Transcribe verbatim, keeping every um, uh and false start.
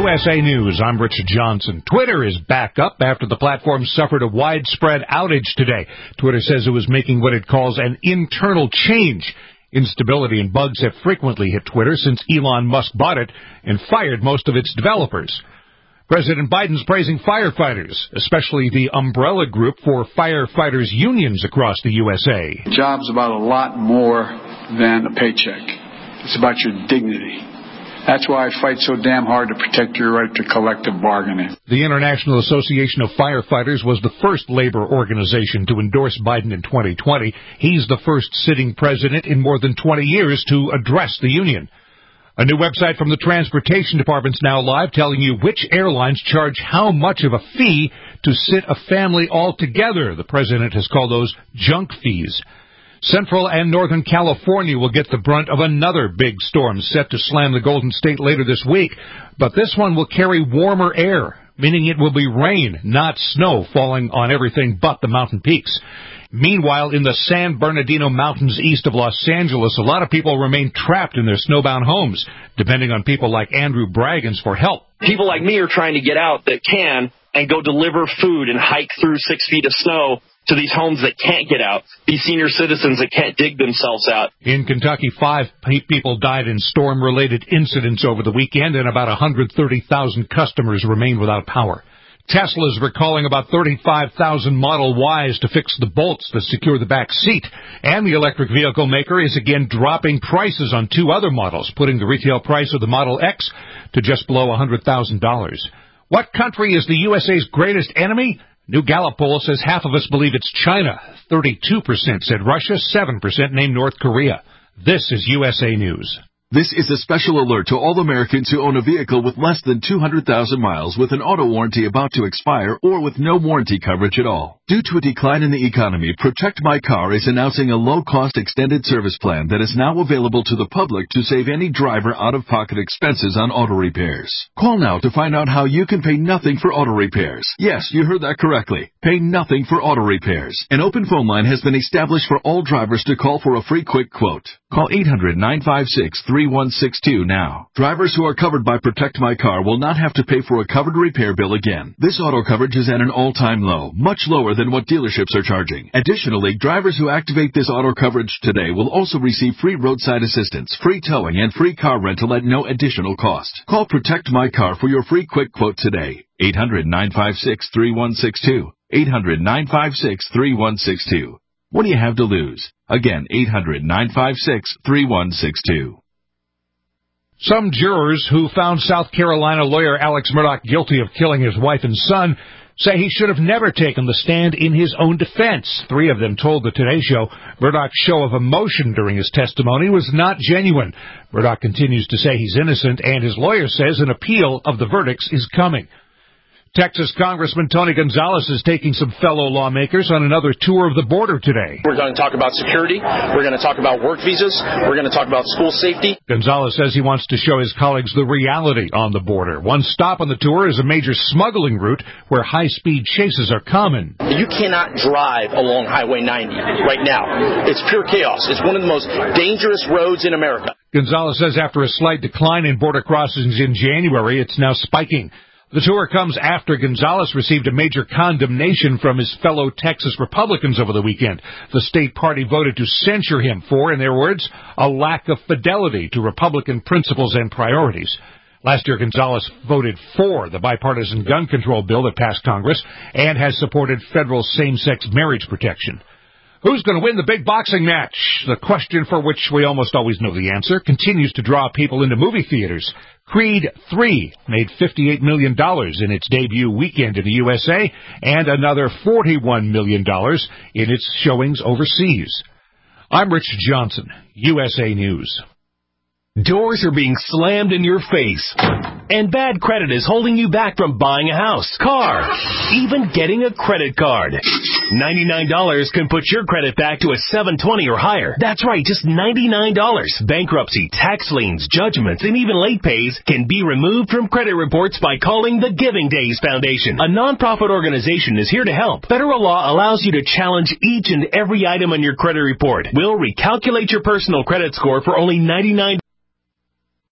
U S A News, I'm Richard Johnson. Twitter is back up after the platform suffered a widespread outage today. Twitter says it was making what it calls an internal change. Instability and bugs have frequently hit Twitter since Elon Musk bought it and fired most of its developers. President Biden's praising firefighters, especially the umbrella group for firefighters unions across the U S A. Job's about a lot more than a paycheck. It's about your dignity. That's why I fight so damn hard to protect your right to collective bargaining. The International Association of Firefighters was the first labor organization to endorse Biden in twenty twenty. He's the first sitting president in more than twenty years to address the union. A new website from the Transportation Department's now live, telling you which airlines charge how much of a fee to sit a family all together. The president has called those junk fees. Central and Northern California will get the brunt of another big storm set to slam the Golden State later this week, but this one will carry warmer air, meaning it will be rain, not snow, falling on everything but the mountain peaks. Meanwhile, in the San Bernardino Mountains east of Los Angeles, a lot of people remain trapped in their snowbound homes, depending on people like Andrew Braggins for help. People like me are trying to get out that can and go deliver food and hike through six feet of snow to these homes that can't get out, these senior citizens that can't dig themselves out. In Kentucky, five people died in storm-related incidents over the weekend, and about one hundred thirty thousand customers remain without power. Tesla is recalling about thirty-five thousand Model Ys to fix the bolts that secure the back seat. And the electric vehicle maker is again dropping prices on two other models, putting the retail price of the Model X to just below one hundred thousand dollars. What country is the U S A's greatest enemy? New Gallup poll says half of us believe it's China. thirty-two percent said Russia, seven percent named North Korea. This is U S A News. This is a special alert to all Americans who own a vehicle with less than two hundred thousand miles with an auto warranty about to expire or with no warranty coverage at all. Due to a decline in the economy, Protect My Car is announcing a low-cost extended service plan that is now available to the public to save any driver out-of-pocket expenses on auto repairs. Call now to find out how you can pay nothing for auto repairs. Yes, you heard that correctly. Pay nothing for auto repairs. An open phone line has been established for all drivers to call for a free quick quote. Call eight hundred, nine five six, three one six two now. Drivers who are covered by Protect My Car will not have to pay for a covered repair bill again. This auto coverage is at an all-time low, much lower than what dealerships are charging. Additionally, drivers who activate this auto coverage today will also receive free roadside assistance, free towing, and free car rental at no additional cost. Call Protect My Car for your free quick quote today. eight hundred, nine five six, three one six two. eight hundred, nine five six, three one six two. What do you have to lose? Again, eight hundred, nine five six, three one six two. Some jurors who found South Carolina lawyer Alex Murdaugh guilty of killing his wife and son say he should have never taken the stand in his own defense. Three of them told the Today Show Murdaugh's show of emotion during his testimony was not genuine. Murdaugh continues to say he's innocent, and his lawyer says an appeal of the verdicts is coming. Texas Congressman Tony Gonzalez is taking some fellow lawmakers on another tour of the border today. We're going to talk about security. We're going to talk about work visas. We're going to talk about school safety. Gonzalez says he wants to show his colleagues the reality on the border. One stop on the tour is a major smuggling route where high-speed chases are common. You cannot drive along Highway ninety right now. It's pure chaos. It's one of the most dangerous roads in America. Gonzalez says after a slight decline in border crossings in January, it's now spiking. The tour comes after Gonzalez received a major condemnation from his fellow Texas Republicans over the weekend. The state party voted to censure him for, in their words, a lack of fidelity to Republican principles and priorities. Last year, Gonzalez voted for the bipartisan gun control bill that passed Congress and has supported federal same-sex marriage protection. Who's going to win the big boxing match? The question for which we almost always know the answer continues to draw people into movie theaters. Creed three made fifty-eight million dollars in its debut weekend in the U S A and another forty-one million dollars in its showings overseas. I'm Rich Johnson, U S A News. Doors are being slammed in your face, and bad credit is holding you back from buying a house, car, even getting a credit card. ninety-nine dollars can put your credit back to a seven twenty or higher. That's right, just ninety-nine dollars. Bankruptcy, tax liens, judgments, and even late pays can be removed from credit reports by calling the Giving Days Foundation. A nonprofit organization is here to help. Federal law allows you to challenge each and every item on your credit report. We'll recalculate your personal credit score for only ninety-nine dollars.